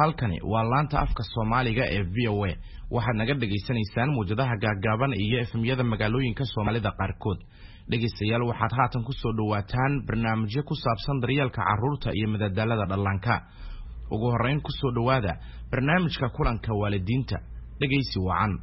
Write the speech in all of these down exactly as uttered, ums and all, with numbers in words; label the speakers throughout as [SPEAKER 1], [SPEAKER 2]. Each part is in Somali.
[SPEAKER 1] halkani waa laanta afka Soomaaliga ee V O A waxaad naga dhageysanaysaan muujadaha gaagaaban iyo F M-yada magaalooyinka Soomaalida qaarkood. Dhageystayaal waxaad haatan ku soo dhawaataan barnaamijyo ku saabsan daryeelka carruurta iyo madadaalada dhallaanka. ugu horeyn ku soo dhawaada barnaamijka kulanka waalidiinta. dhageysi wacan.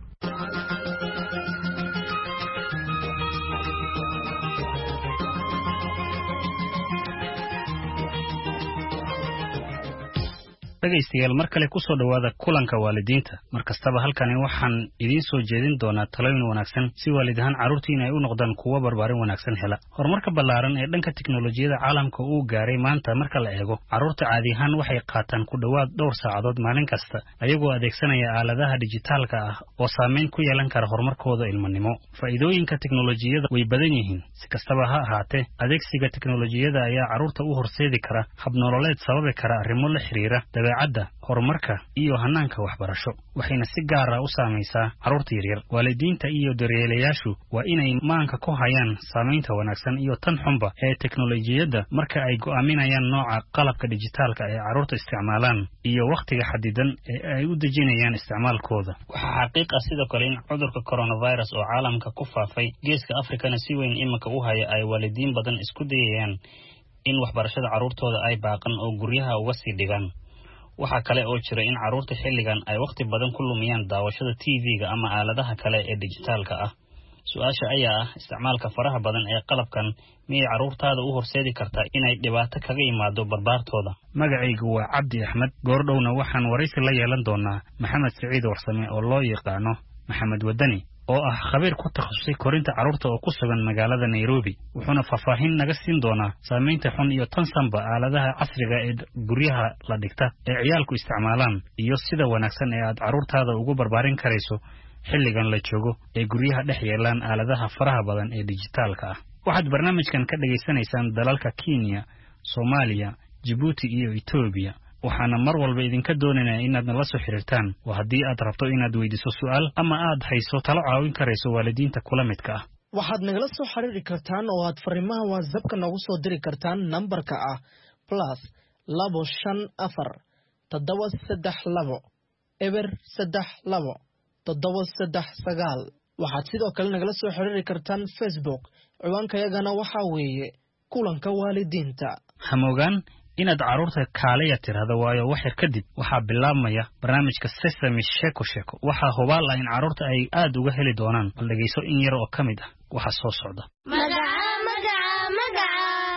[SPEAKER 2] dhageystayaal mar kale ku soo dhawaada kulanka waalidiinta. markastaba halkani waxaan idin soo jeedin doonaa talooyin wanaagsan si waalidahan carruurtiina ay u noqdaan kuwa barbaarin wanaagsan hela. horumarka ballaaran ee dhanka tiknoolajiyada caalamka uu gaaray maanta marka la eego, carruurta caadi ahaan waxay qaataan ku dhawaad dhowr saacadood maalin kasta ayagoo adeegsanaya aaladaha dijitaalka ah oo saameyn ku yeelan kara horumarkooda ilmanimo. faa'iidooyinka tiknoolajiyada way badan yihiin. si kastaba ha ahaatee, adeegsiga tiknoolajiyada ayaa carruurta u horseedi kara hab nololeed sababi kara arrimo la xiriira dabeecadda, horumarka iyo hanaanka waxbarasho, waxayna si gaar ah u saamaysaa carruurta yaryar. waalidiinta iyo daryeelayaashu waa inay maanka ku hayaan saamaynta wanaagsan iyo tan xunba ee teknolojiyadda marka ay go'aaminayaan nooca qalabka dijitaalka ee carruurta isticmaalaan iyo wakhtiga xadidan ee ay u dejinayaan isticmaalkooda. waxaa xaqiiq ah sidoo kale in cudurka coronavirus oo caalamka ku faafay geeska Afrikana si weyn iminka u haya ay waalidiin badan isku dayayaan in waxbarashada carruurtooda ay baaqan oo guryaha uga sii dhigaan. waxaa kale oo jira in carruurta xilligan ay waqti badan ku lumiyaan daawashada T V-ga ama aaladaha kale ee dijitaalka ah. su-aasha ayaa ah, isticmaalka faraha badan ee qalabkan miyay carruurtaada u horseedi kartaa inay dhibaato kaga yimaado barbaartooda? magacaygu waa Cabdi Axmed. goordhowna waxaan waraysi la yeelan doonaa Maxamed Siciid Warsame oo loo yaqaano Maxamed Wadani, oo ah khabiir ku takhasusay korinta carruurta oo ku sugan magaalada Nairobi. wuxuuna faahfaahin naga siin doonaa saamaynta xun iyo tan sanba aaladaha casriga ee guryaha la dhigta ee ciyaalku isticmaalaan iyo sida wanaagsan ee aad carruurtaada ugu barbaarin karayso xilligan la joogo ee guryaha dhex yeelaan aaladaha faraha badan ee dijitaalka ah. waxaad barnaamijkan ka dhageysanaysaan dalalka Kenya, Soomaaliya, Djibouti iyo Ethiopia. waxaana mar walba idinka doonaynaa inaad nala soo xiriirtaan oo haddii aad rabto inaad weydiiso su'aal ama aad hayso talo caawin karayso waalidiinta kula midka ah.
[SPEAKER 3] waxaad nagala soo xiriiri kartaan oo aad fariimaha WhatsApp-ka nagu soo diri kartaan nambarka ah plus labo shan afar toddoba saddex labo eber saddex labo toddoba saddex sagaal. waxaad sidoo kale nagala soo xiriiri kartaan Facebook. ciwaankayagana waxaa weeye kulanka waalidiinta. hamogaan inaad carruurta kaalaya tirahdo, waayo wax yar kadib waxaa bilaabmaya barnaamijka Sesame Sheko Sheko. waxaa hubaal ah in carruurta ay aad uga heli doonaan. bal dhegeyso in yar oo ka mid ah waxa soo socda.
[SPEAKER 4] magaca magaca magaca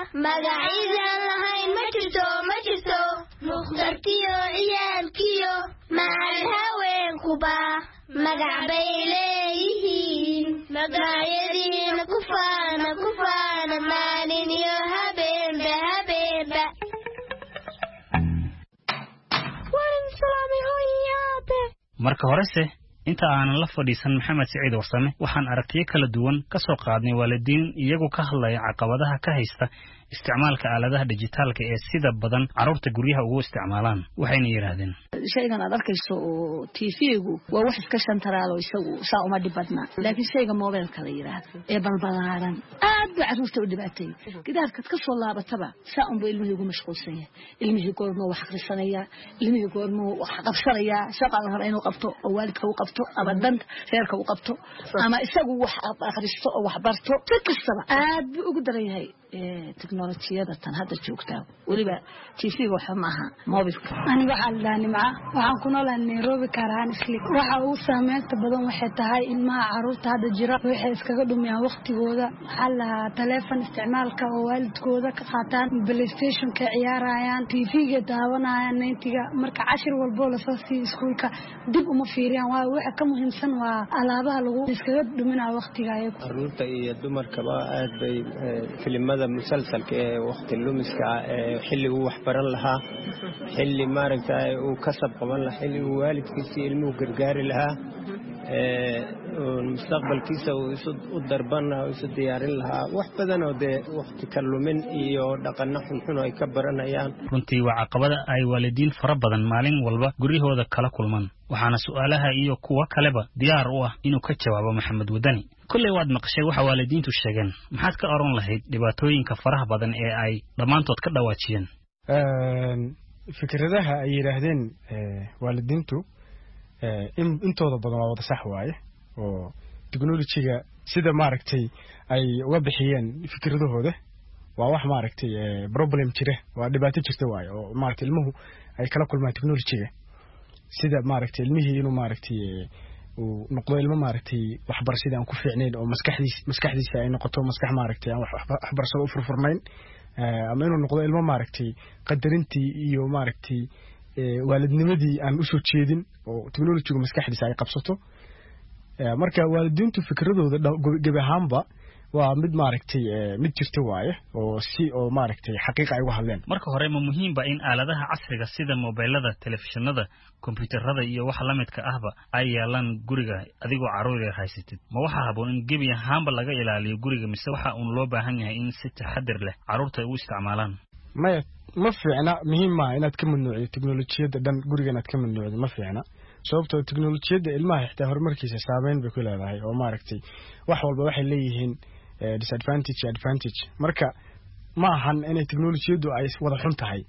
[SPEAKER 4] magaciidaan lahayn ma jirto ma jirto mukhtartiyo ciyaalkiyo macal haweenkuba magac bay leeyihiin. magacyadiina ku faana ku faana maalin iyo habeenba habeenba.
[SPEAKER 2] marka horese, inta aanan la fadhiisan Maxamed Siciid Warsame, waxaan aragtiyo kala duwan ka soo qaadnay waalidiin iyagu ka hadlaya caqabadaha ka haysta isticmaalka aaladaha dijitaalka ee sida badan carruurta guryaha ugu isticmaalaan. waxayna yiraahdeen,
[SPEAKER 5] shaygan aad arkayso oo T V-gu waa wax iska shantaraalo isagu saa uma dhibadna, laakiin shayga mobilka la yiraahdo ee balbalaaran aad baa carruurta u dhibaatay. gidaarka ka soo laabataba saa un bay ilmuhu mashquulsan yahay. ilmuhu goormo wax akhrisanaya, ilmuhu goormo wax qabsanaya, shaqada hore inuu qabto oo waalidka uu qabto ama danta reerka uu qabto ama isagu wax akhristo oo wax barto. dadkaba aad buu ugu daran yahay ee teknolojiyada tan hadda joogta. waliba T V-ga waxa ma aha mobilka.
[SPEAKER 6] ani waxaan dhaanimca waxaan ku noolahay Nairobi karaan isli. waxa uu saameynta badan waxay tahay ilmaha carruurta hadda jira waxay iskaga dhumiyaan waqtigooda xalla telefoon isticmaalka oo waalidkooda ka qaataan, PlayStation ka ciyaarayaan, T V-ga daawanayaan, neetiga marka cashir walbo la soo sii iskuulka dib uma fiiriyaan. waa waxa ka muhiimsan waa alaabaha lagu iskaga dhuminaa waqtiga ay
[SPEAKER 7] carruurta iyo dumarkaba aad bay filimada musalsalka ee waqti lumiska ee xilli uu wax baran lahaa, xilli maaragtay uu kasab qaban lahaa, xilli uu waalidkiisa ilmuhu gargaari lahaa, ee mustaqbalkiisa uu isu u darban lahaa, isu diyaarin lahaa. wax badan oo dee waqti ka lumin iyo dhaqanno xunxun ay ka baranayaan.
[SPEAKER 2] runtii waa caqabada ay waalidiin fara badan maalin walba guryahooda kala kulmaan. waxaana su'aalaha iyo kuwa kaleba diyaar u ah inuu ka jawaabo Maxamed Wadani. kulley waad maqashay waxa waalidiintu sheegeen. maxaad ka oran lahayd dhibaatooyinka faraha badan ee ay dhammaantood ka dhawaajiyeen?
[SPEAKER 8] fikradaha ay yiraahdeen waalidiintu in intooda badan waa wada sax waaye oo technology-ga sida maaragtay ay uga bixiyeen fikradahooda waa wax maaragtay problem jira waa dhibaato jirta waaye oo maaragtay ilmuhu ay kala kulmaan technology-ga sida maaragtay ilmihii inuu maaragtay uu noqdo ilmo maaragtay waxbarashada aan ku fiicnayn oo maskaxdiisa maskaxdiisa ay noqoto maskax maaragtay aan waxbarashada u furfurnayn ama inuu noqdo ilmo maaragtay qadarintii iyo maaragtay waalidnimadii aan u soo jeedin oo technology-ga maskaxdiisa ay qabsato marka waalidiintu fikradooda gab ahaanba waa mid maaragtay mid jirta waaye oo si oo maaragtay xaqiiqa ay uga hadleen
[SPEAKER 2] marka hore ma muhiim ba in aaladaha casriga sida mobilada telefishinada computerada iyo wax la midka ahba ay yeelaan guriga adigoo caruur yar haysatid ma waxa haboon in gebi ahaanba laga ilaaliyo guriga mise waxa uu loo baahan yahay in si taxadir leh caruurta u isticmaalaan
[SPEAKER 8] ma ma fiicna muhiim ma inaad ka mamnuuciyo teknolojiyada dhan guriga inaad ka mamnuuciyo ma fiicna sababtoo teknolojiyada ilmaha xitaa horumarkiisa saameyn bay ku leedahay oo maaragtay wax walba waxay leeyihiin disadvantage advantage marka ma ahan inay teknolojiyadu ay wada xun tahay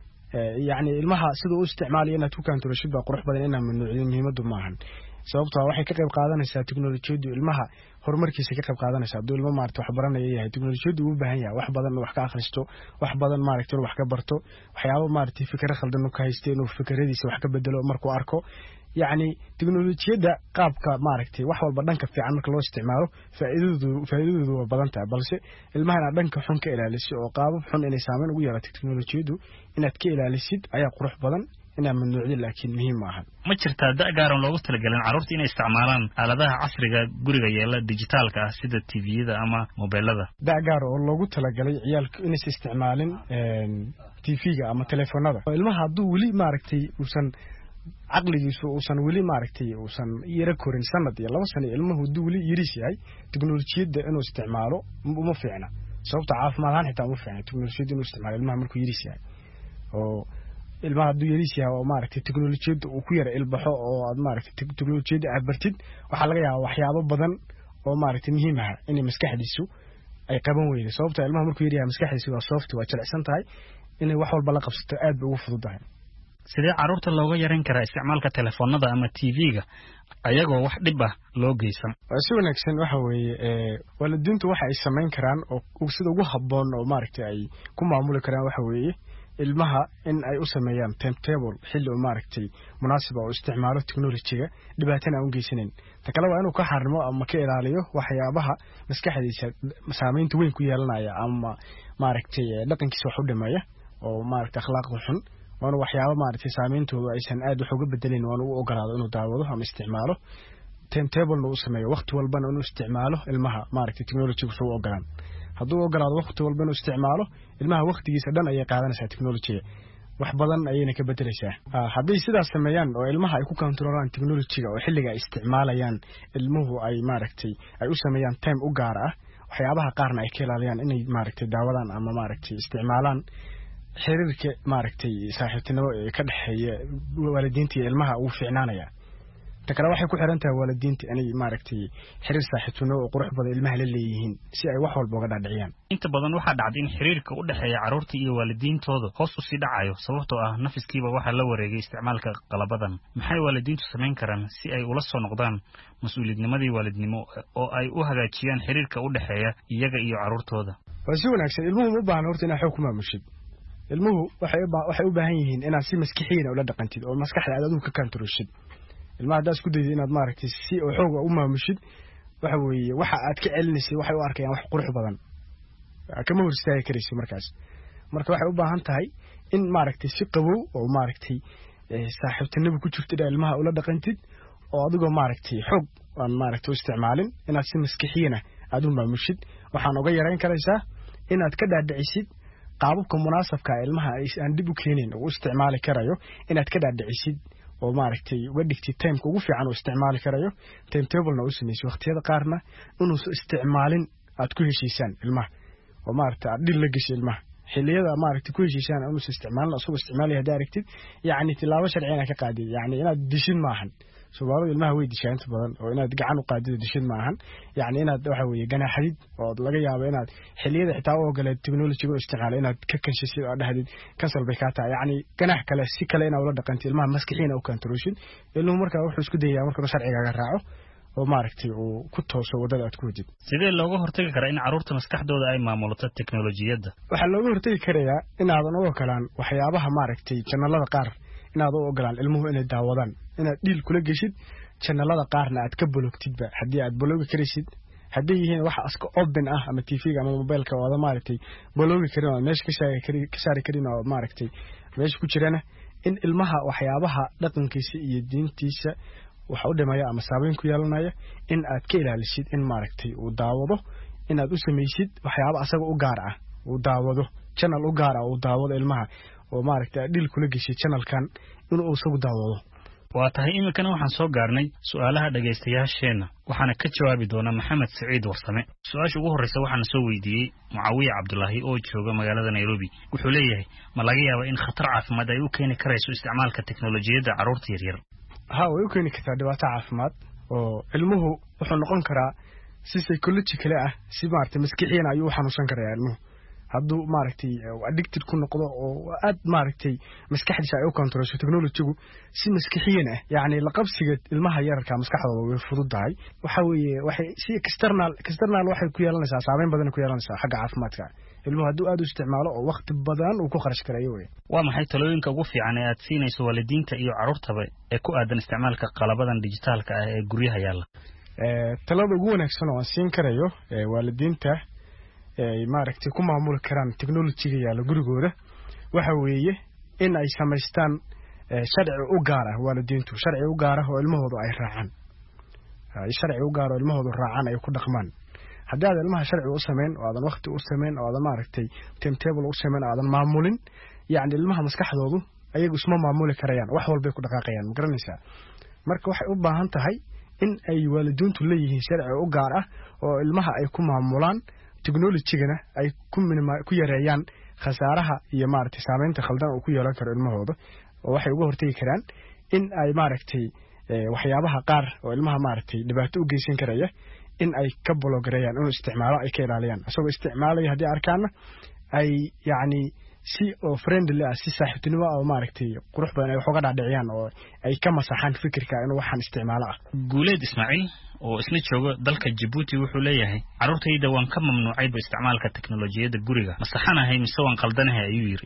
[SPEAKER 8] yani ilmaha sida uu isticmaalayo inaad ku kantorashid baa qurux badan inaan mamnuuciyo muhiimadu ma ahan sababtoo waxay ka qayb qaadanaysaa teknolojiyadu ilmaha horumarkiisa ka qayb qaadanaysaa hadduu ilmo maaragtay wax baranaya yahay teknolojiyadu uu u baahan yahay wax badan wax ka akhristo wax badan maaragtay wax ka barto waxyaabo maaragtay fikra khaldan uu ka haysto inuu fikradiisa wax ka bedelo markuu arko يعني تكنولوجيا قابك ماركتي وحول بدنك في عنك لو استعماله فائدته فائدته بدنتها بلسه المهنة بدنك حنك إلى لسه وقاب حن إني سامن ويا تكنولوجيا دو إنك إلى لسيد أي قروح بدن إنها من نوع لكن مهم معها
[SPEAKER 2] ما شرت دا قارن لو وصل جلنا عرفت إن استعمالان على ذا عصر جوري جيلا ديجيتال كاسيد التي في ذا أما موبايل ذا
[SPEAKER 8] دا قارن لو قلت لك جلي عيال إن استعمالين تي في أما تلفون هذا المها دو ولي ماركتي وسن عقليgiisu uusan wali maaragtay uusan yara korin sanad iyo laba sano ilmuhu duuli yiris yahay teknolojiyada inuu isticmaalo uma fiicna sababta caafimaad ahaan xitaa uma fiicna teknolojiyada inuu isticmaalo ilmaha markuu yiris yahay oo ilmaha duu yiris yahay oo maaragtay teknolojiyada uu ku yara ilbaxo oo aad maaragtay teknolojiyada aad bartid waxa laga yaabaa waxyaabo badan oo maaragtay muhiim ah in maskaxdiisu ay qaban weydo sababta ilmaha markuu yiri yahay maskaxdiisu waa soft waa jilicsan tahay in wax walba la qabsato aad bay ugu fududahay
[SPEAKER 2] sidee caruurta looga yaran karaa isticmaalka telefoonada ama T V-ga ayagoo wax dhib ah loo geysan
[SPEAKER 8] si wanaagsan waxa weeye ee waalidiintu waxa ay sameyn karaan oo sida ugu habboon oo maaragtay ay ku maamuli karaan waxa weeye ilmaha in ay u sameeyaan timetable xilli oo maaragtay munaasib ah oo isticmaalo teknolojiga dhibaatana aan u geysanin ta kale waa inuu ka xarimo ama ka ilaaliyo waxyaabaha maskaxdiisa saameynta weyn ku yeelanaya ama maaragtay dhaqankiisa wax u dhimaaya oo maaragtay akhlaaqda xun waana waxyaabo maaragtay saameyntoodu aysan aad wax uga bedelin waan uu ogolaado inuu daawado ama isticmaalo timetable uu sameeyo waqti walbana inuu isticmaalo ilmaha maaragtay technology-gu soo ogolaan hadduu ogolaado waqti walba inuu isticmaalo ilmaha waqtigiisa dhan ayay qaadanaysaa technology-ga wax badan ayayna ka bedelaysaa haddii sidaas sameeyaan oo ilmaha ay ku controlaan technology-ga oo xilliga ay isticmaalayaan ilmuhu ay maaragtay ay u sameeyaan time u gaar ah waxyaabaha qaarna ay ka ilaaliyaan inay maaragtay daawadaan ama maaragtay isticmaalaan xiriirka maaragtay saaxiibtinimo ee ka dhaxeeya waalidiinta iyo ilmaha uu fiicnaanaya ta kale waxay ku xiran tahay waalidiinta inay maaragtay xiriir saaxiibtinimo oo qurux badan ilmaha la leeyihiin si ay wax walba uga dhaadhiciyaan
[SPEAKER 2] inta badan waxa dhacday in xiriirka u dhaxeeya caruurta iyo waalidiintooda hoos u sii dhacayo sababtoo ah nafiskiiba waxa la wareegay isticmaalka qalabadan maxay waalidiintu sameyn karaan si ay ula soo noqdaan mas'uuliyadnimadii waalidnimo oo ay u hagaajiyaan xiriirka u dhaxeeya iyaga iyo caruurtooda
[SPEAKER 8] waa si wanaagsan ilmuhu u baahan horta inay xog ku maamushid ilmuhu waxay waxay u baahan yihiin inaad si maskixiin oo la dhaqantid oo maskaxda aad adigu ka kantaroshid ilmaha daas ku dayday inaad maaragtay si oo xoog u maamushid waxa weeye waxa aad ka celinaysid waxay u arkayaan wax qurux badan kama hor istaagi karaysid markaas marka waxay u baahan tahay in maaragtay si qabow oo maaragtay saaxiibtinimo ku jirto ilmaha ula dhaqantid oo adigoo maaragtay xoog aan maaragtay u isticmaalin inaad si maskixiin aad u maamushid waxaan uga yareyn karaysaa inaad ka dhaadhicisid qaababka munaasabka ilmaha aan dib u keenin oo isticmaali karayo inaad ka dhaadhicisid oo maaragtay uga dhigtid time ugu fiican oo isticmaali karayo timetable-na u sameeyay waqtiyada qaarna inuu isticmaalin aad ku heshiisaan ilmaha oo maaragtay aad dhil la gashay ilmaha xilliyada maaragtay ku heshiisaan inuu isticmaalin asoo isticmaali hadaa aragtid yaani tilaabo sharciina ka qaadi yaani inaad dishin maahan Soomaalidu ilmaha way dishaan inta badan oo inaad gacan u qaadido dishin ma ahan yacni inaad waxa weeye ganaaxid oo laga yaabo inaad xilliyada xitaa oo gale technology-ga isticmaalo inaad ka kanshisid oo dhahdid kansal bay ka tahay yacni ganax kale si kale inaad ula dhaqanto ilmaha maskixiina u kantarooshin ilmuhu markaa wuxuu isku dayaa marka sharciga raaco oo maaragtay uu ku tooso wadada aad ku wadid
[SPEAKER 2] sidee looga hortagi karaa in carruurta maskaxdooda ay maamulato teknolojiyadda
[SPEAKER 8] waxaa looga hortagi karayaa inaadan u ogolaan waxyaabaha maaragtay channelada qaar inaad u ogolaan ilmuhu inay daawadaan inaad dhiil kula geshid channelada qaarna aad ka bologtidba haddii aad bologi karaysid haddii yihiin waxa iska open ah ama T V-ga ama mobilka oo maaragtay bologi karin oo meesha ka saari karin ka saari karin oo maaragtay meesha ku jirana in ilmaha waxyaabaha dhaqankiisa iyo diintiisa waxa u dhimaya ama saameyn ku yeelanaya in aad ka ilaalisid in maaragtay uu daawado inaad u samaysid waxyaabo asaga u gaar ah uu daawado channel u gaar ah uu daawado ilmaha oo maaragtay dhil kula gashay channelkan inuu isagu daawado
[SPEAKER 2] waa tahay iminkana waxaan soo gaarnay su'aalaha dhagaystayaasheena waxaana ka jawaabi doona Maxamed Saciid Warsame su'aasha ugu horreysa waxaan soo weydiiyey Mucaawiye Cabdullaahi oo jooga magaalada Nairobi wuxuu leeyahay ma laga yaabaa in khatar caafimaad ay u keeni karayso isticmaalka teknolojiyadda carruurta yaryar
[SPEAKER 8] ha way u keeni kartaa dhibaato caafimaad oo ilmuhu wuxuu noqon karaa si psychological ah si maaragtay maskixiina ayuu u xanuunsan karaa ilmuhu hadduu maaragtay addicted ku noqdo oo aad maaragtay maskaxdiisa ay u controlsho technology-gu si maskixiin ah yacni la qabsiga ilmaha yararka maskaxdooda way fududahay waxa weeye waxay si external external waxay ku yeelanaysaa saameyn badan ku yeelanaysaa xagga caafimaadka ilmuhu hadduu aad u isticmaalo oo waqti badan uu ku kharash karayo way
[SPEAKER 2] waa maxay talooyinka ugu fiican ee aad siinayso waalidiinta iyo carruurtaba ee ku aadan isticmaalka qalabadan dijitaalka ah ee guryaha yaalla
[SPEAKER 8] ee talada ugu wanaagsan oo aan siin karayo ee waalidiinta ay maaragtay ku maamuli karaan technology-ga yaalla gurigooda waxa weeye in ay samaystaan sharci u gaar ah waalidiintu sharci u gaar ah oo ilmahoodu ay raacaan ay sharci u gaar ah oo ilmahoodu raacaan ay ku dhaqmaan haddii aad ilmaha sharci u sameyn oo aadan waqti u sameyn oo aadan maaragtay timetable u sameyn oo aadan maamulin yacni ilmaha maskaxdoodu ayagu isma maamuli karayaan wax walbay ku dhaqaaqayaan ma garanaysaa marka waxay u baahan tahay in ay waalidiintu leeyihiin sharci u gaar ah oo ilmaha ay ku maamulaan technology-gana ay ku minima ku yareeyaan khasaaraha iyo maaragtay saameynta khaldan oo ku yeelan karo ilmahooda oo waxay uga hortagi karaan in ay maaragtay waxyaabaha qaar oo ilmaha maaragtay dhibaato u geysan karaya in ay ka bologareeyaan inuu isticmaalo ay ka ilaaliyaan asagoo isticmaalaya haddii arkaana ay yacni si oo friendly ah si saaxiibtinimo ah oo maaragtay qurux badan ay wax uga dhaadhiciyaan oo ay ka masaxaan fikirka inuu waxaan isticmaalo ah
[SPEAKER 2] guuleed Ismaaciil oo isna jooga dalka Djibouti wuxuu leeyahay carruurtayda waan ka mamnuucay isticmaalka teknolojiyadda guriga masaxanahay mise waan qaldanahay ayuu yiri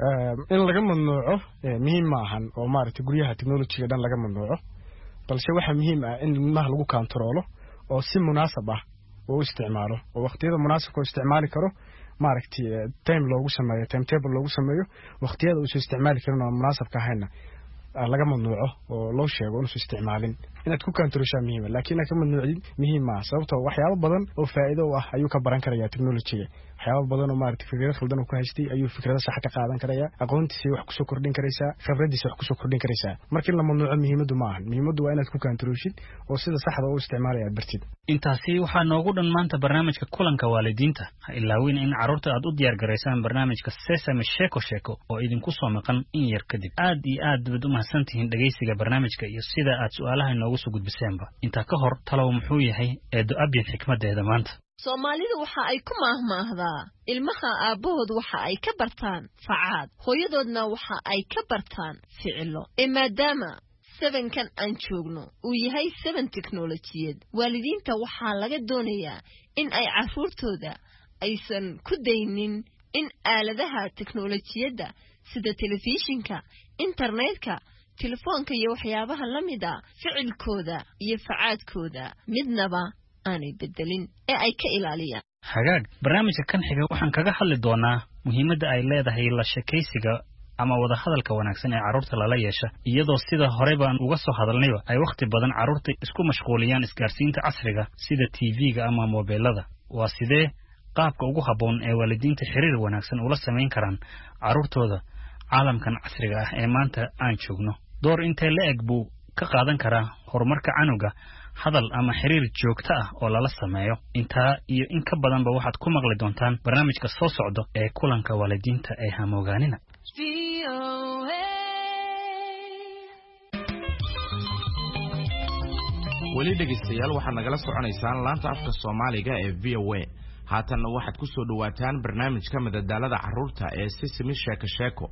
[SPEAKER 8] in laga mamnuuco muhiim ma ahan oo maaragtay guryaha teknolojiga dhan laga mamnuuco balse waxa muhiim ah in ilmaha lagu kantaroolo oo si munaasab ah oo isticmaalo oo waqtiyada munaasabka oo isticmaali karo maaragtay time loogu sameeyo timetable loogu sameeyo waqtiyada uu soo isticmaali karin oo munaasabka ahayna laga mamnuuco oo loo sheego inuu isticmaalin inaad ku kantarooshaa muhiim ah laakiin ka mamnuucin muhiim ma sababtoo waxyaabo badan oo faa'iido u ah ayuu ka baran karayaa teknolojiga waxyaabo badan oo maaragtay fikrado khaldan uu ka haystay ayuu fikrado sax ka qaadan karayaa aqoontiisa wax ku soo kordhin karaysaa khibradiisa wax ku soo kordhin karaysaa markii la mamnuuco muhiimadu ma ahan muhiimadu waa inaad ku kantarooshid oo sida saxda u isticmaalayaad bartid
[SPEAKER 2] intaasi waxaa noogu dhan maanta barnaamijka kulanka waalidiinta ha ilaawin in carruurta aad u diyaar garaysaan barnaamijka Sesame Sheeko Sheeko oo idinku soo maqan in yar kadib aad iyo aad bad u mahadsantihiin dhageysiga barnaamijka iyo sida aad su'aalaha inoogu soo gudbiseenba inta ka hor talow muxuu yahay eedo abyan xikmadeeda maanta
[SPEAKER 9] Soomaalidu waxa ay ku maahmaahdaa ilmaha aabahood waxa ay ka bartaan facaad hooyadoodna waxa ay ka bartaan ficilo ee maadaama seven-kan aan joogno uu yahay seven teknolojiyad waalidiinta waxaa laga doonayaa in ay carruurtooda aysan ku daynin in aaladaha teknolojiyadda sida telefishinka internetka telefoonka iyo waxyaabaha la mid ah ficilkooda iyo facaadkooda midnaba aanay bedelin ee ay ka ilaaliyaan
[SPEAKER 2] hagaag barnaamijka kan xiga waxaan kaga hadli doonaa muhiimadda ay leedahay la sheekaysiga ama wada hadalka wanaagsan ee carruurta lala yeesha iyadoo sida hore baan uga soo hadalnayba ay waqti badan carruurta isku mashquuliyaan isgaarsiinta casriga sida T V-ga ama mobilada waa sidee qaabka ugu habboon ee waalidiinta xiriir wanaagsan ula sameyn karaan carruurtooda caalamkan casriga ah ee maanta aan joogno door intee la eg buu ka qaadan karaa horumarka canuga hadal ama xiriir joogto ah oo lala sameeyo intaa iyo in ka badanba waxaad ku maqli doontaan barnaamijka soo socdo ee kulanka waalidiinta ee hamoogaanina
[SPEAKER 1] weli dhegeystayaal waxaad nagala soconaysaan laanta afka Soomaaliga ee V O A haatanna waxaad ku soo dhawaataan barnaamijka madadaalada carruurta ee Sisimi Sheeko Sheeko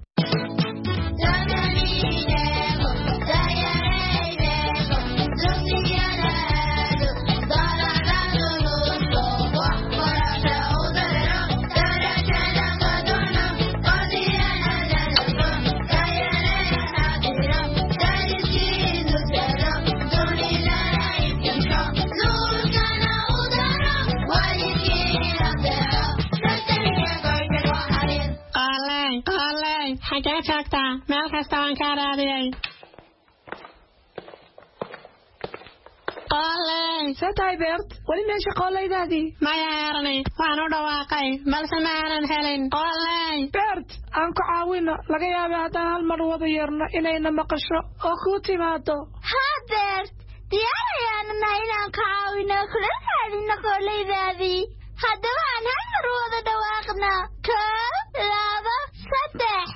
[SPEAKER 10] meel kasta waan ka raadiyay qolay
[SPEAKER 6] satay beert wali meesha qolaydaadii
[SPEAKER 10] maya yarni waan u dhawaaqay balse ma aanan helin qolay
[SPEAKER 6] beert aan ku caawino laga yaabay haddaan hal mar wada yeerno inayna maqasho oo kuu timaado
[SPEAKER 4] haa beert diyaarayaanana inaan ka caawino kula raadino qolaydaadii haddaba aan hal mar wada dhawaaqna koob laba saddex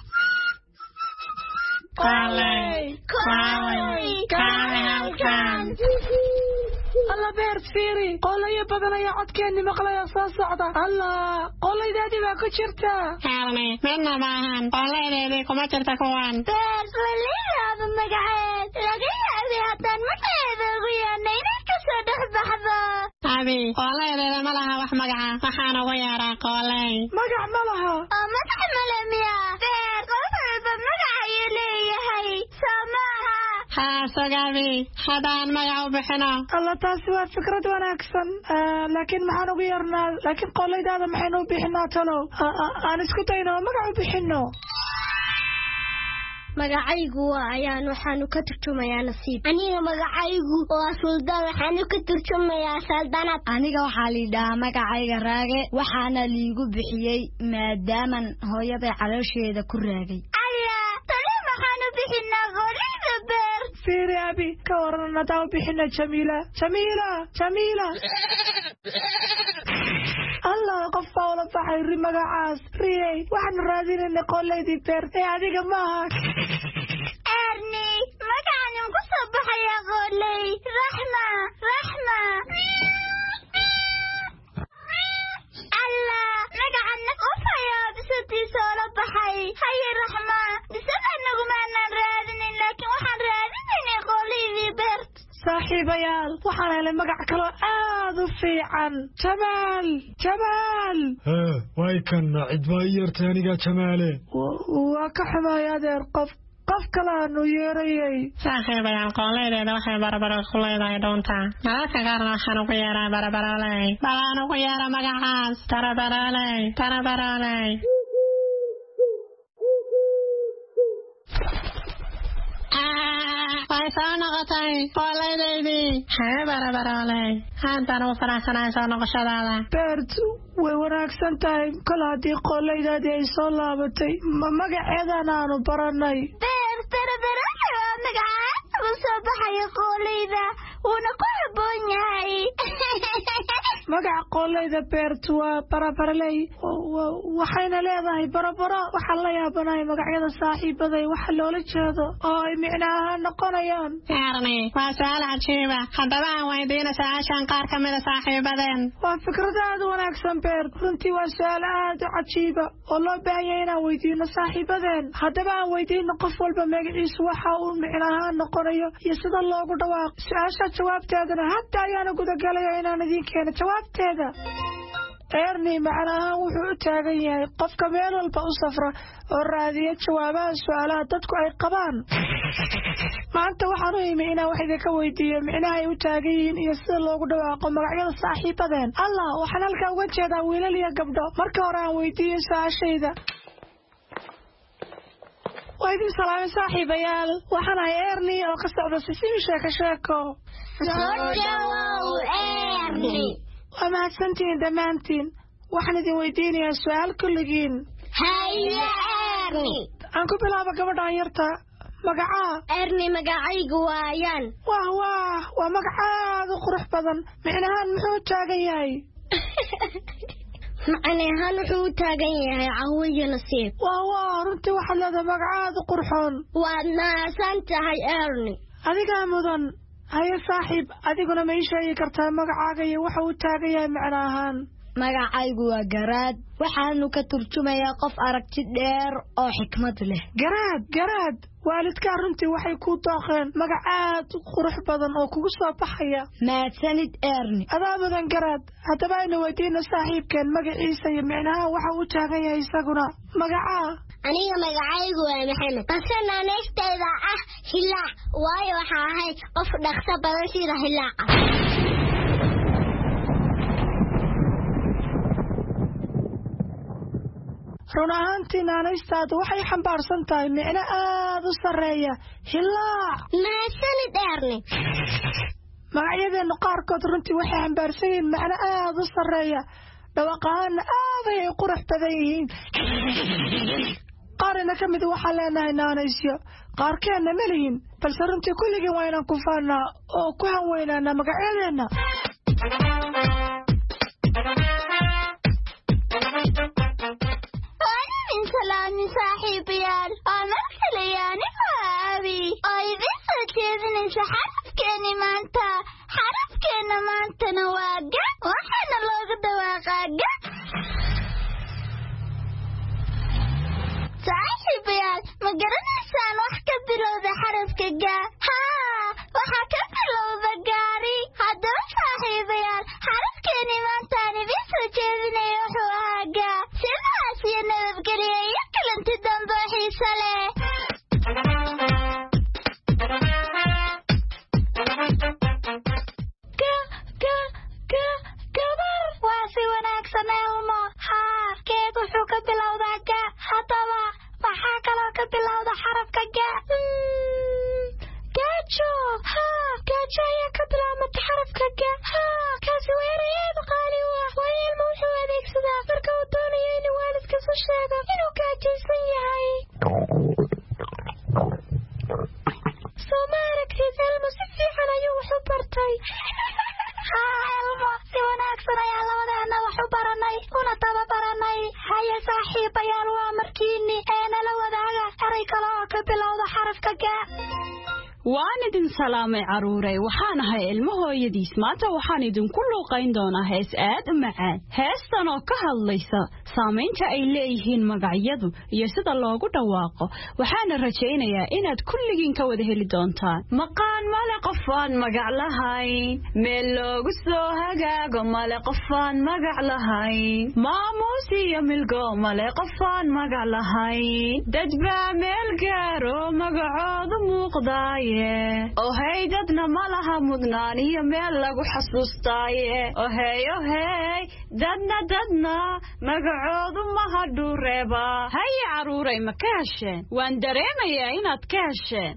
[SPEAKER 10] Qalay, qalay, qalay halkan.
[SPEAKER 6] Allah beert fiiri, qolaya badan ayaa codkeeni maqlaya soo socda. Allah, qolaydaadii baa ku jirta.
[SPEAKER 10] Halme, midna maahan, qolaydaadii kuma jirta kuwan.
[SPEAKER 4] Beert, waliyaaba magaceed, laga yaabay haddaan magaceeda ugu yeernay inay ka soo dhex baxdo.
[SPEAKER 10] Abi, qolaydaada ma laha wax magaca, waxaan ugu yeeraa qolay.
[SPEAKER 6] Magac ma laha?
[SPEAKER 4] Oo magac ma le miya? Beert, qof walba magac ayuu leeyahay, soo maaha?
[SPEAKER 10] Haa, Sogabi, haddaan magac u bixino.
[SPEAKER 6] Allah, taasi waa fikrad wanaagsan, laakiin maxaan ugu yeernaa, laakiin qolaydaada maxaynu u bixinaa talow? Aan isku dayno magac u bixino.
[SPEAKER 4] magacaygu waa ayaan waxaanu ka turjumayaa nasiib aniga magacaygu waa suldaan waxaanu ka turjumayaa saldanad
[SPEAKER 11] aniga waxaa liidhaa magacayga raage waxaana liigu bixiyey maadaaman hooyaday caloosheeda ku raagay
[SPEAKER 4] aya tani maxaanu bixinaa qolayda beer
[SPEAKER 6] fiiri abi ka waran haddaan u bixina jamiila jamiila jamiila allah qof baa ula baxay ri magacaas riyey waxaanu raadinayna qolaydii beer ee adiga maaha
[SPEAKER 4] erni magacaanu ku soo baxayaa qolay raxma raxma allah magacaana ufayaa bisadiisa oola baxay haye raxma bisada nagumaanaan raadinin laakiin waxaan raadinaynay qolaydii beert
[SPEAKER 6] saaxiibayaal waxaan helay magac kaloo aad u fiican jamaal jamaal
[SPEAKER 12] haa way kana cid baa ii yeertay aniga jamaale
[SPEAKER 6] waa ka xumaay adeer qof qof kalaanu yeerayay
[SPEAKER 10] saaxiibayaal qolaydeeda waxay barabaro ku leedahay doontaa mararka qaarna waxaan ugu yeeraa barabaroley balaan ugu yeera magacaas tarabaroley tarabaroley way soo noqotay qolaydaydii hee barabaroley haddaan ugu faraxsanahay soo noqoshadaada
[SPEAKER 6] beert way wanaagsan tahay kol haddii qolaydaadii ay soo laabatay ma magaceedan aanu baranay
[SPEAKER 4] beer barabaroley waa magacaas ugu soo baxaya qolayda wuuna ku haboon yahay
[SPEAKER 6] magaca qolayda beert waa barabaroley waxayna leedahay barabaro waxaa la yaabanahay magacyada saaxiibaday waxa loola jeedo oo ay micno ahaan noqonayaan
[SPEAKER 10] yarni waa su-aal cajiiba haddaba aan weydiina su-aashan qaar ka mida saaxiibadeen
[SPEAKER 6] waa fikrad aad u wanaagsan beert runtii waa su-aal aad u cajiiba oo loo baahan yahay inaan weydiino saaxiibadeen haddaba aan weydiino qof walba magaciisu waxa uu micno ahaan noqonayo iyo sida loogu dhawaaqo su-aasha jawaabteedana hadda ayaana gudagalaya inaan idiin keeno jawaabteeda erni macna ahaan wuxuu u taagan yahay qofka meel walba u safra oo raadiya jawaabaha su-aalaha dadku ay qabaan maanta waxaan u imi inaan wax idinka weydiiyo micnaha ay u taagan yihiin iyo sida loogu dhawaaqo magacyada saaxiibadeen allah waxaan halkaa uga jeedaa wiilal iyo gabdho marka hore aan weydiiyo su-aashayda waa idin salaamay saaxiibayaal waxaan ahay erni oo ka socda Sisimi Sheeko Sheeko waa mahadsantihiin dhammaantiin waxaan idin weydiinayaa su-aal kulligiin
[SPEAKER 4] haye erni
[SPEAKER 6] aan ku bilaabo gabadhaan yarta magacaa
[SPEAKER 4] erni magacaygu waa ayaan
[SPEAKER 6] wah wah waa magac aad u qurux badan micnahaan muxuu u taagan yahay
[SPEAKER 4] macnahaan wuxuu u taagan yahay cawiyo nasiib
[SPEAKER 6] wah wah runtii waxaad leedahay magac aad u qurxoon
[SPEAKER 4] waad mahadsan tahay erni
[SPEAKER 6] adigaa mudan
[SPEAKER 13] هيا صاحب أديكنا ما يشاي كرتا مقعاقي وحو تاقيا معناهان
[SPEAKER 11] magacaygu waa garaad waxaanu ka turjumayaa qof aragti dheer oo xikmad leh
[SPEAKER 13] garaad garaad waalidka runtii waxay ku tooqeen magac aad u qurux badan oo kugu soo baxaya
[SPEAKER 11] mahadsanid eerni
[SPEAKER 13] adaa badan garaad haddaba aynu weydiino saaxiibkeen magaciisa iyo micnaha waxa uu taagan yahay isaguna magacaa
[SPEAKER 4] aniga magacaygu waa maxamed asana neeftayda ah hilaac waayo waxaa ahay qof dhaqso badan sida hilaaca
[SPEAKER 13] run ahaantii naanaystaadu waxay xambaarsan tahay micno aad u sarreeya hilaac
[SPEAKER 4] mahadsanid eerni
[SPEAKER 13] magacyadeennu qaarkood runtii waxay xambaarsan yihiin macno aad u sarreeya dhawaqahaanna aad ayay qurux badan yihiin qaarina ka mid waxaa leenahay naanaysyo qaarkeenna ma lihin balse runtii kulligii waa inaan ku faannaa oo ku hanweynaanaa magacyadeenna
[SPEAKER 4] سلامي صاحبيال أنا كلياني فابي أيضا سجدني سحرف كني مانتا حرف كنا مانتا نواقع وحنا لوغ دواقاقع صاحبيال مقرن إنسان وحكا بلو ذا حرف كجا ها وحكا بلو ذا قاري هدو صاحبيال حرف كني مانتا نبي سجدني وحواقع سماسي نبقري انت دنبو حيسالي كا كا كا كبر واسي وناكسن علمو ها كيك وحوك بلوضا كا حطبا وحاك لوك بلوضا حرف كا كاتشو ها كاتشو يا كبلامة حرف كا ها كاسي ويري بقالي واح وهي الموحو هذيك سدا فركو الدوني يني والد كسو الشاقة إنو كاجيسن يهي سومارك في علمو سفيحنا يوحو برتاي ها علمو سيواناك سرايا لودانا وحو براناي ونطابا براناي هيا صاحبا يا الوامركيني انا لودانا اريك لوك بلوضا حرف كا
[SPEAKER 14] waan idin salaamay caruuray waxaan ahay ilmahooyadiis maanta waxaan idin ku luuqayn doonaa hees aad u macaan heestan oo ka hadlaysa saamaynta ay leeyihiin magacyadu iyo sida loogu dhawaaqo waxaan rajaynayaa inaad kulligiin ka wada heli doontaan maqaan male qofaan magac lahayn meel loogu soo hagaago male qofaan magac lahayn maamuus iyo milgo male qofaan magac lahayn dad baa meel gaaro magacoodu muuqdaay oo hey dadna malaha mudnaan iyo meel lagu xasuustaaye oo hey oo hey dadna dadna magacoodu maha dhureeba hay caruuray ma ka hesheen waan dareemayaa inaad ka hesheen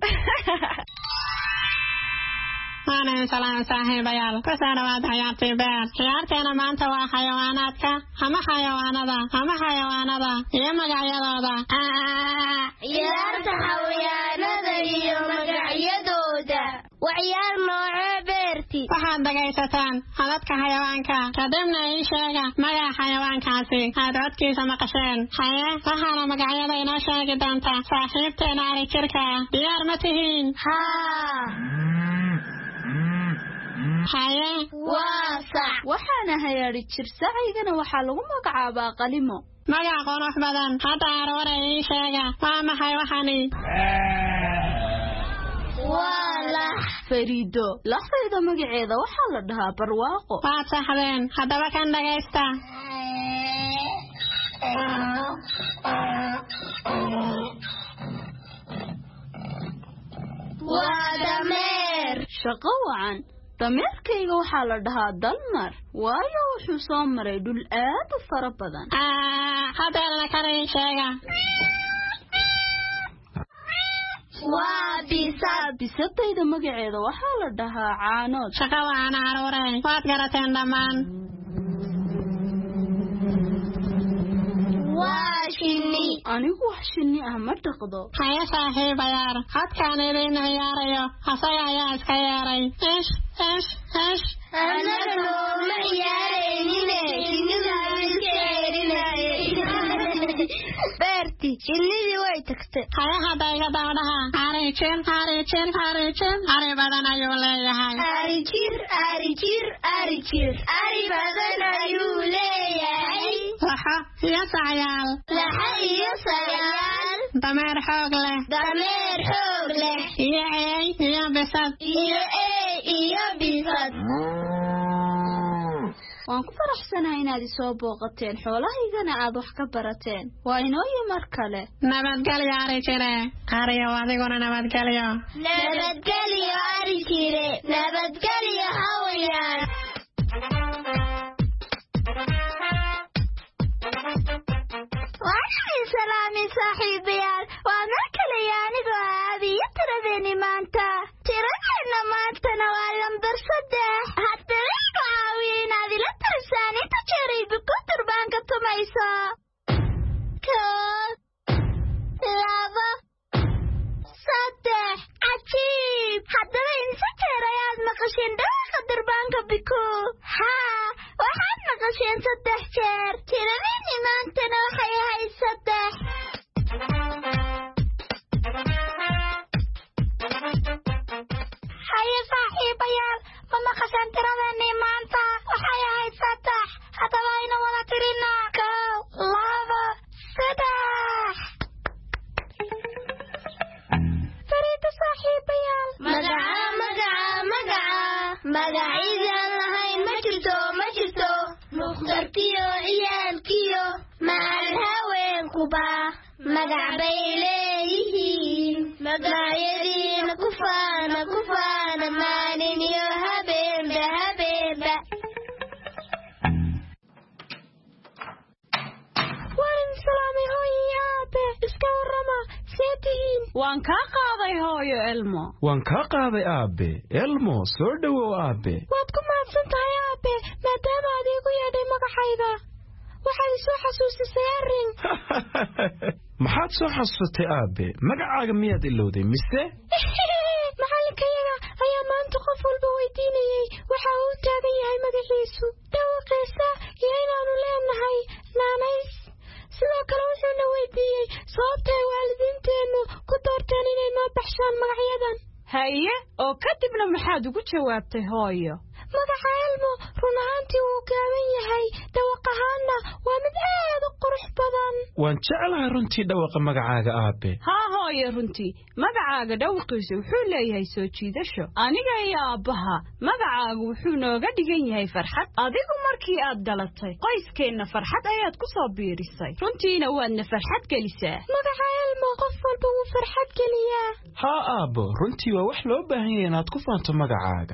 [SPEAKER 10] أنا سلام صاحبيال كسرات حياتي بيت حياتنا ما أنت وحيواناتك أما حيوانادا أما حيوانادا يا مقعيدودا
[SPEAKER 4] عيارت حيوانادا يا مقعيدودا وعيار نوع بيرتي
[SPEAKER 10] waxaad dhagaysataan hadadka xayawaanka kadibna ii sheega magaca xayawaankaasi aad codkiisa maqasheen haye waxaana magacyada inoo sheegi doonta saaxiibteena ari jirka diyaar ma tihiin
[SPEAKER 4] haa
[SPEAKER 14] haye waa sax waxaana hayaari jir sacaygana waxaa lagu magacaabaa qalimo
[SPEAKER 10] magac qurux badan hadda aroore ii sheega waa maxay waxani
[SPEAKER 14] waa lax fariido laxdayda magaceeda waxaa la dhahaa barwaaqo
[SPEAKER 10] waad saxdeen haddaba kan dhagaysta
[SPEAKER 14] waa dameer shaqo wacan dameerkayga waxaa la dhahaa dalmar waayo wuxuu soo maray dhul aad u fara badan
[SPEAKER 10] hadeerna kale sheega
[SPEAKER 14] waa bisad bisadayda magaceeda waxaa la dhahaa caanood
[SPEAKER 10] shaqo wacan caruuray waad garateen dhammaan
[SPEAKER 4] waa shinni
[SPEAKER 14] anigu wax shinni ah ma dhaqdo
[SPEAKER 10] haye saaxiibayaal codkaan idin ciyaarayo asaga ayaa iska yeeray ish ish ish
[SPEAKER 4] anaga nooma ciyaaraynine shinnidaa iska ceerinaaye jeerti shinnidii way tagtay
[SPEAKER 10] haya hadda iga dawdhaha arijir arijir arijir ari badan ayuu leeyahay
[SPEAKER 4] arijir arijir arijir ari badan ayuu leeyahay
[SPEAKER 10] laxa iyo sayaal
[SPEAKER 4] laxa iyo sayaal
[SPEAKER 10] dameer xoog leh
[SPEAKER 4] dameer xoog leh
[SPEAKER 10] iyo eey iyo bisad
[SPEAKER 4] iyo eey iyo bisad
[SPEAKER 14] waan ku faraxsanahay inaad isoo booqateen xoolahaygana aad wax ka barateen waa inooyi mar kale
[SPEAKER 10] nabadgelyo ari jire ariyo adiguna nabadgelyo
[SPEAKER 4] nabadgelyo ari jire nabadgelyo hawayaan waxaan salaami saaxiibayaal waa mar kale anigoo aabiyo tiradeeni maanta tiradeena maantana waa lambar saddex haddaba igu caawiyo inaad ila tarisaan inta jeeray buko durbaanka tumayso kood laba saddex cajiib haddaba inse jeer ayaad maqasheen dhawaaqa durbaanka biko haa waxaad maqasheen saddex jeer tiradeeni maantana waxay ahayd saddex haye saaxiibayaal ma maqasheen tiradeeni maanta waxay ahayd saddex haddaba aynu wada tirinaa kow laba saddex fariida saaxiibayaal magaca magaca magaca magaciidaan lahayn ma jirto ma jirto mukhtarkiyo ciyaalkiyo macal haweenkuba magac bay leeyihiin magacyadiina ku faana ku faana maalin iyo habeenba habeenba waan salaamay hooyo iyo aabe iska warrama see tihiin
[SPEAKER 14] waan kaa qaaday hooyo elmo
[SPEAKER 15] waan kaa qaaday aabe elmo soo dhowow aabe
[SPEAKER 4] waad ku mahadsan tahay aabe maadaama aad iigu yeedhay magacayga waxaad isoo xasuusisay arrin
[SPEAKER 15] maxaad soo xasuusatay aabe magacaaga miyaad ilowday mise
[SPEAKER 4] macalinkayaga ayaa maanta qof walba weydiinayey waxa uu taagan yahay magaciisu dhawaqiisa iyo inaanu leenahay naanays sidoo kale wuxuuna weydiiyey sababta ay waalidiinteennu ku doorteen inay noo baxshaan magacyadan
[SPEAKER 14] haye oo kadibna maxaad ugu jawaabtay hooyo
[SPEAKER 4] magaca elmo run ahaantii wuu gaaban yahay dhawaq ahaanna waa mid aad u qurux badan
[SPEAKER 15] waan jeclahay runtii dhawaqa magacaaga aabe
[SPEAKER 14] haa hooyo runtii magacaaga dhawaqiisu wuxuu leeyahay soo jiidasho aniga iyo aabbaha magacaagu wuxuu nooga dhigan yahay farxad adigu markii aad dhalatay qoyskeenna farxad ayaad ku soo biirisay runtiina waadna farxad gelisaa
[SPEAKER 4] magaca elmo qof walba wuu farxad geliyaa
[SPEAKER 15] haa aabbo runtii waa wax loo baahan yahay inaad ku faanto magacaaga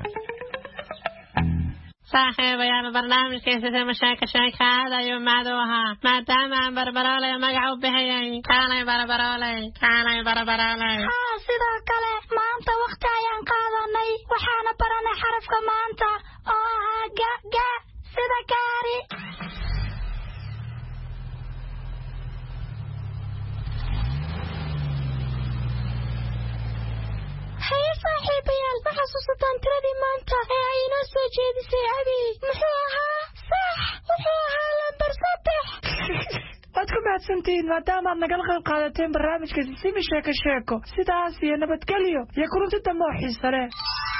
[SPEAKER 10] saaxiibayaal barnaamijkiisa sima sheeka sheekaada ayuu macdu ahaa maadaama aan barbarooley magac u bixiyey kaalay barbarooley kaalay barbarooley
[SPEAKER 4] haa sidoo kale maanta waqti ayaan qaadanay waxaana baranay xarafka maanta oo ahaa ga ga sida gaari haye saaxiibayaal ma xasuusataan tiradii maanta ee ay inoo soo jeedisay abi muxuu ahaa sax wuxuu ahaa lambar saddex
[SPEAKER 13] waad ku mahadsantihiin maadaama aad nagala qayb qaadateen barnaamijka simi sheeko sheeko sidaas iyo nabadgelyo iyo kulanti dambe oo xiise leh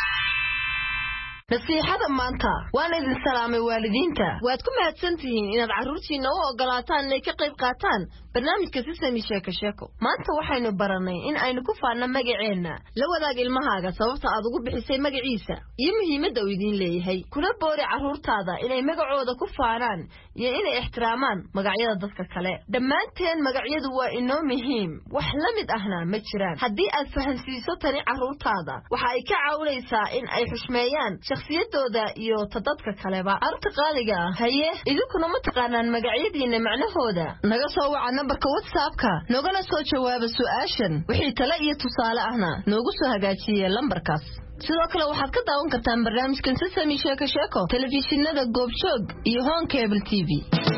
[SPEAKER 9] nasiixada maanta waan idin salaamay waalidiinta waad ku mahadsantihiin inaad carruurtiina u ogolaataan inay ka qayb qaataan barnaamijka sisami sheeko sheeko maanta waxaynu baranay in aynu ku faanno magaceenna la wadaag ilmahaaga sababta aad ugu bixisay magaciisa iyo muhiimadda uu idiin leeyahay kuna boori carruurtaada inay magacooda ku faanaan iyo inay ixtiraamaan magacyada dadka kale dhammaanteen magacyadu waa inoo muhiim wax la mid ahna ma jiraan haddii aad fahansiiso tani carruurtaada waxa ay ka caawinaysaa in ay xushmeeyaan shakhsiyadooda iyo tadadka kaleba carruurta qaaliga ah haye idinkuna ma taqaanaan magacyadiina macnahooda naga soo waca nambarka whatsappka nogana soo jawaaba su'aashan wixii tale iyo tusaale ahna noogu soo hagaajiyey lambarkaas sidoo kale waxaad ka daawan kartaan barnaamijkan sisami sheeko sheeko telefishinada goobjoog iyo home cable t v